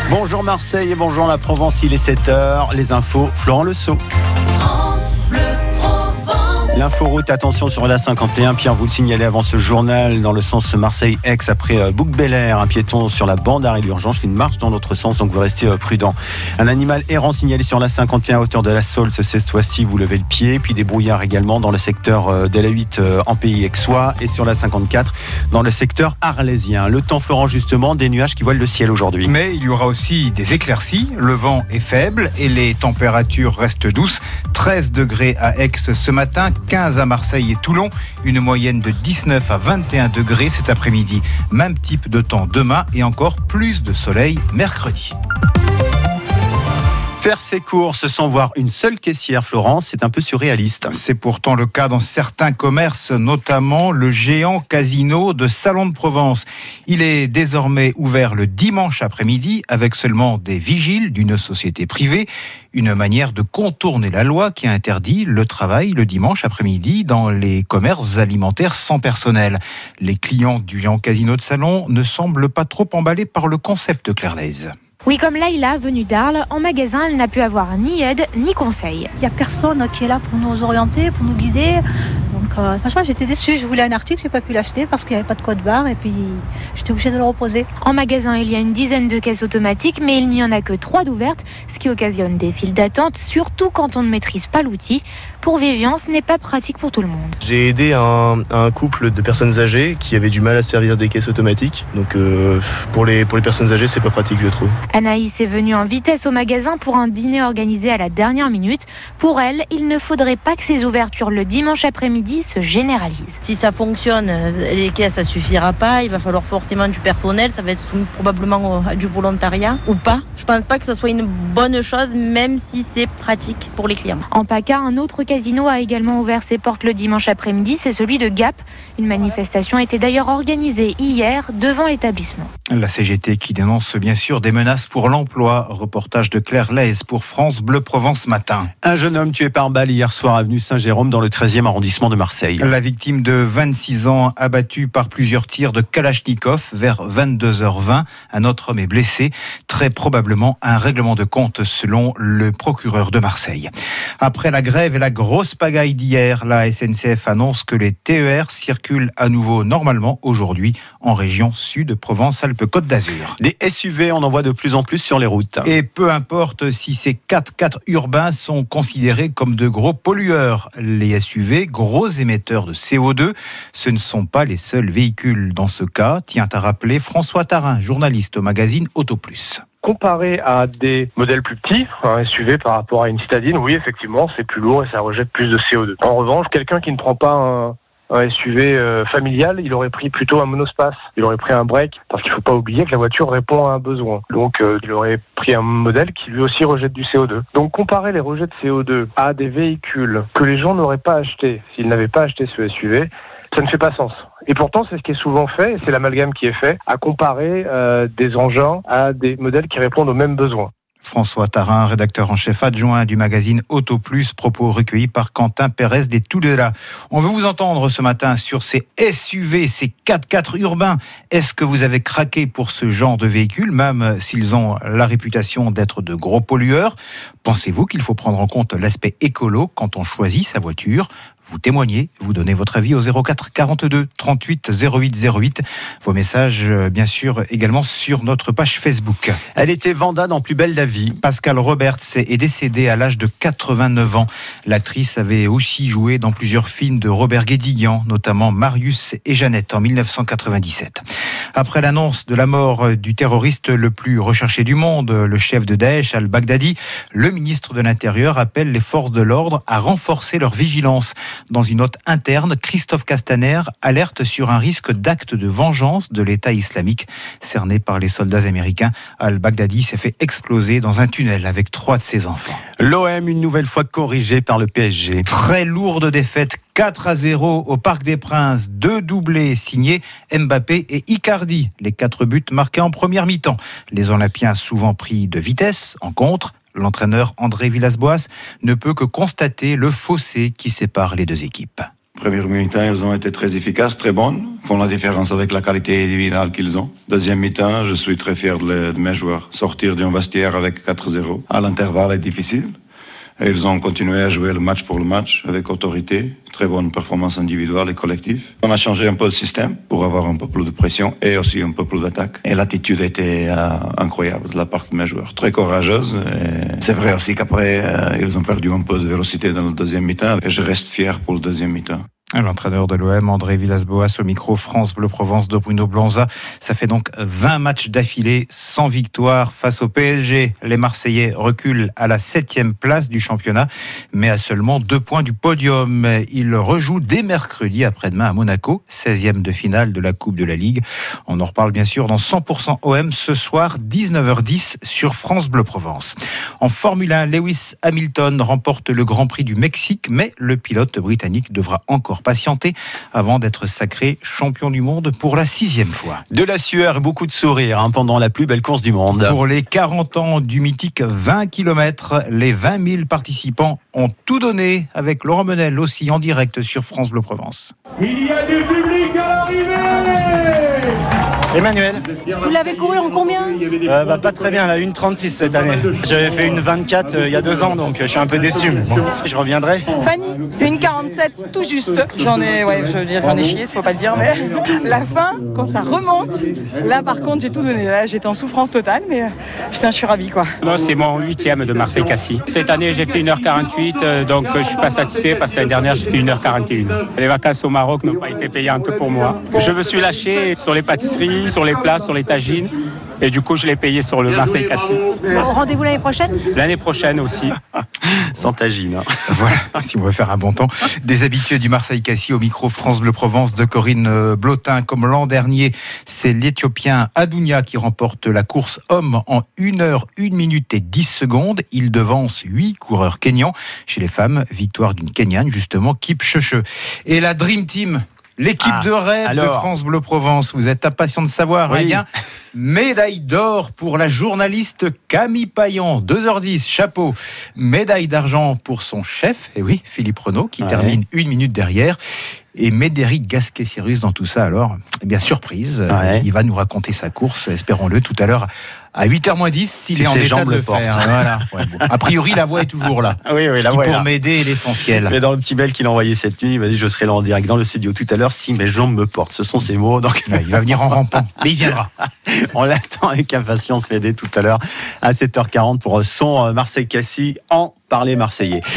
Bonjour Marseille et bonjour la Provence, il est 7h. Les infos, Florent Lesault. L'inforoute, attention sur la 51. Pierre, vous le signalez avant ce journal dans le sens Marseille-Aix après Bouc-Bel-Air. Un piéton sur la bande d'arrêt d'urgence qui marche dans l'autre sens, donc vous restez prudent. Un animal errant signalé sur la 51 à hauteur de la Saulce. Cette fois-ci, vous levez le pied. Puis des brouillards également dans le secteur de la 8 en pays aixois et sur la 54 dans le secteur arlésien. Le temps, Florent, justement, des nuages qui voilent le ciel aujourd'hui. Mais il y aura aussi des éclaircies. Le vent est faible et les températures restent douces. 13 degrés à Aix ce matin, 15 à Marseille et Toulon, une moyenne de 19 à 21 degrés cet après-midi. Même type de temps demain et encore plus de soleil mercredi. Faire ses courses sans voir une seule caissière, Florence, c'est un peu surréaliste. C'est pourtant le cas dans certains commerces, notamment le géant casino de Salon de Provence. Il est désormais ouvert le dimanche après-midi avec seulement des vigiles d'une société privée. Une manière de contourner la loi qui interdit le travail le dimanche après-midi dans les commerces alimentaires sans personnel. Les clients du géant casino de Salon ne semblent pas trop emballés par le concept, Claire Lez. Oui, comme Laïla, venue d'Arles, en magasin, elle n'a pu avoir ni aide ni conseil. Il n'y a personne qui est là pour nous orienter, pour nous guider. Donc franchement, j'étais déçue. Je voulais un article, je n'ai pas pu l'acheter parce qu'il n'y avait pas de code barre et puis j'étais obligée de le reposer. En magasin, il y a une dizaine de caisses automatiques, mais il n'y en a que 3 d'ouvertes, ce qui occasionne des files d'attente, surtout quand on ne maîtrise pas l'outil. Pour Vivian, ce n'est pas pratique pour tout le monde. J'ai aidé un couple de personnes âgées qui avaient du mal à servir des caisses automatiques. Donc pour les personnes âgées, c'est pas pratique, je trouve. Anaïs est venue en vitesse au magasin pour un dîner organisé à la dernière minute. Pour elle, il ne faudrait pas que ces ouvertures le dimanche après-midi se généralisent. Si ça fonctionne, les caisses, ça suffira pas. Il va falloir forcément du personnel. Ça va être probablement du volontariat ou pas. Je pense pas que ça soit une bonne chose, même si c'est pratique pour les clients. En PACA, un autre casino a également ouvert ses portes le dimanche après-midi. C'est celui de Gap. Une manifestation était d'ailleurs organisée hier devant l'établissement. La CGT qui dénonce bien sûr des menaces pour l'emploi. Reportage de Claire Lez pour France Bleu Provence Matin. Un jeune homme tué par balle hier soir avenue Saint-Jérôme dans le 13e arrondissement de Marseille. La victime de 26 ans abattue par plusieurs tirs de Kalachnikov vers 22h20. Un autre homme est blessé. Très probablement un règlement de compte selon le procureur de Marseille. Après la grève et la grosse pagaille d'hier, la SNCF annonce que les TER circulent à nouveau normalement aujourd'hui en région sud Provence-Alpes-Côte d'Azur. Des SUV, on en voit de plus en plus sur les routes. Et peu importe si ces 4x4 urbains sont considérés comme de gros pollueurs. Les SUV, gros émetteurs de CO2, ce ne sont pas les seuls véhicules dans ce cas, tient à rappeler François Tarin, journaliste au magazine Auto Plus. Comparé à des modèles plus petits, un SUV par rapport à une citadine, oui, effectivement, c'est plus lourd et ça rejette plus de CO2. En revanche, quelqu'un qui ne prend pas un SUV familial, il aurait pris plutôt un monospace, il aurait pris un break, parce qu'il ne faut pas oublier que la voiture répond à un besoin. Donc il aurait pris un modèle qui lui aussi rejette du CO2. Donc comparer les rejets de CO2 à des véhicules que les gens n'auraient pas achetés s'ils n'avaient pas acheté ce SUV, ça ne fait pas sens. Et pourtant, c'est ce qui est souvent fait, et c'est l'amalgame qui est fait, à comparer des engins à des modèles qui répondent aux mêmes besoins. François Tarin, rédacteur en chef adjoint du magazine Auto Plus, propos recueillis par Quentin Pérez des Toulela. On veut vous entendre ce matin sur ces SUV, ces 4x4 urbains. Est-ce que vous avez craqué pour ce genre de véhicule, même s'ils ont la réputation d'être de gros pollueurs? Pensez-vous qu'il faut prendre en compte l'aspect écolo quand on choisit sa voiture? Vous témoignez, vous donnez votre avis au 04 42 38 08 08. Vos messages, bien sûr, également sur notre page Facebook. Elle était Vanda dans Plus belle la vie. Pascal Roberts est décédée à l'âge de 89 ans. L'actrice avait aussi joué dans plusieurs films de Robert Guédiguian, notamment Marius et Jeannette en 1997. Après l'annonce de la mort du terroriste le plus recherché du monde, le chef de Daesh, al-Baghdadi, le ministre de l'Intérieur appelle les forces de l'ordre à renforcer leur vigilance. Dans une note interne, Christophe Castaner alerte sur un risque d'acte de vengeance de l'État islamique. Cerné par les soldats américains, al-Baghdadi s'est fait exploser dans un tunnel avec 3 de ses enfants. L'OM, une nouvelle fois corrigé par le PSG. Très lourde défaite, 4-0 au Parc des Princes. 2 doublés signés Mbappé et Icardi. Les 4 buts marqués en première mi-temps. Les Olympiens souvent pris de vitesse. En contre, l'entraîneur André Villas-Boas ne peut que constater le fossé qui sépare les deux équipes. Première mi-temps, ils ont été très efficaces, très bonnes, font la différence avec la qualité individuelle qu'ils ont. Deuxième mi-temps, je suis très fier de mes joueurs. Sortir d'un vestiaire avec 4-0 à l'intervalle est difficile. Et ils ont continué à jouer le match pour le match avec autorité, très bonne performance individuelle et collective. On a changé un peu le système pour avoir un peu plus de pression et aussi un peu plus d'attaque. Et l'attitude était incroyable de la part de mes joueurs, très courageuse. Et c'est vrai aussi qu'après, ils ont perdu un peu de vélocité dans le deuxième mi-temps et je reste fier pour le deuxième mi-temps. L'entraîneur de l'OM, André Villas-Boas, au micro France Bleu Provence de Bruno Blanza. Ça fait donc 20 matchs d'affilée sans victoire face au PSG. Les Marseillais reculent à la 7e place du championnat, mais à seulement 2 points du podium. Ils rejouent dès mercredi après-demain à Monaco, 16e de finale de la Coupe de la Ligue. On en reparle bien sûr dans 100% OM ce soir, 19h10 sur France Bleu Provence. En Formule 1, Lewis Hamilton remporte le Grand Prix du Mexique, mais le pilote britannique devra encore patienter avant d'être sacré champion du monde pour la 6e fois. De la sueur et beaucoup de sourires pendant la plus belle course du monde. Pour les 40 ans du mythique 20 km, les 20 000 participants ont tout donné avec Laurent Menel aussi en direct sur France Bleu Provence. Il y a du public à l'arrivée. Emmanuel. Vous l'avez couru en combien ? Pas très bien, la 1,36 cette année. J'avais fait une 24 il y a 2 ans, donc je suis un peu déçu. Mais bon, je reviendrai. Fanny, une 47 tout juste. J'en ai chié, il faut pas le dire, mais la fin, quand ça remonte, là par contre j'ai tout donné. Là j'étais en souffrance totale, mais putain, je suis ravie quoi. Moi c'est mon 8e de Marseille-Cassis. Cette année j'ai fait 1h48, donc je suis pas satisfait parce que l'année dernière j'ai fait 1h41. Les vacances au Maroc n'ont pas été payantes pour moi. Je me suis lâché sur les pâtisseries, sur les plats, sur les tagines. Et du coup, je l'ai payé sur le Marseille-Cassis. Rendez-vous l'année prochaine ? L'année prochaine aussi. Sans tagine. Voilà, si on veut faire un bon temps. Des habitués du Marseille-Cassis au micro France Bleu Provence de Corinne Blotin. Comme l'an dernier, c'est l'Éthiopien Adounia qui remporte la course homme en 1h, 1 minute et 10 secondes. Il devance 8 coureurs kenyans. Chez les femmes, victoire d'une Kenyane, justement, Kipchoge. Et la Dream Team, l'équipe de rêve de France Bleu Provence. Vous êtes impatient de savoir, oui. Eh bien, médaille d'or pour la journaliste Camille Payan, 2h10, chapeau. Médaille d'argent pour son chef, et oui, Philippe Renaud, qui termine 1 minute derrière. Et Médéric Gasquet-Cyrus dans tout ça, alors, eh bien, surprise, il va nous raconter sa course, espérons-le, tout à l'heure, à 8h10, s'il est en état de le faire. Voilà. Ouais, bon. A priori, la voix est toujours là. Oui, la voix pour m'aider est l'essentiel. Mais dans le petit mail qu'il a envoyé cette nuit, il m'a dit je serai là en direct dans le studio tout à l'heure si mes jambes me portent. Ce sont ses mots. Donc... Ouais, il va venir en rampant, mais il viendra. On l'attend avec impatience, Fédé, tout à l'heure à 7h40 pour son Marseille-Cassis en parler marseillais.